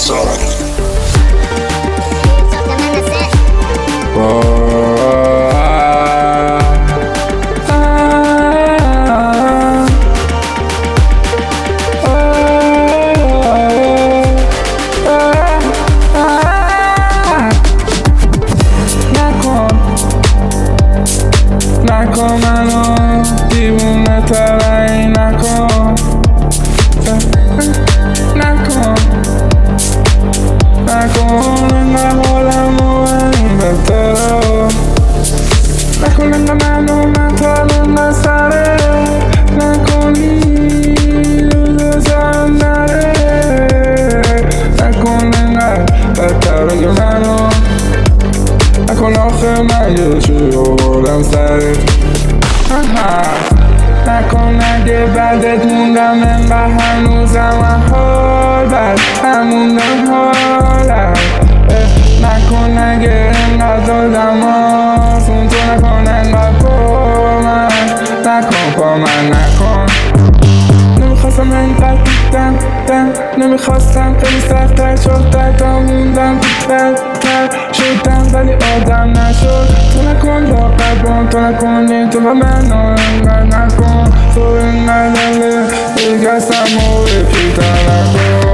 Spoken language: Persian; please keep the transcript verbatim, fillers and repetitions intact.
Sonic. نکن منو دیوونه ترین نکن نکن نکن انگه حالمو این بهتره نکن انگه منو منتل انگه سره نکنی روز سرم نره نکن انگه بدتر انگه منو نکن آخه من یه چی آوردم سرت نکن اگه بعدت موندم انقدر هنوزم حال بد هموندم حالت نکن اگه انقدر دادم آسون تو نکن انقدر با من نکن با من نکن نمیخواستم انقدر دیدم دم نمیخواستم خیلی سختر شد دردم موندم بدتر شدم ولی آدم نشد تو نکن لاغر بام تو نکنی تو با من انقدر نکن تو اینقدر دیگه سم و بپیتر نکن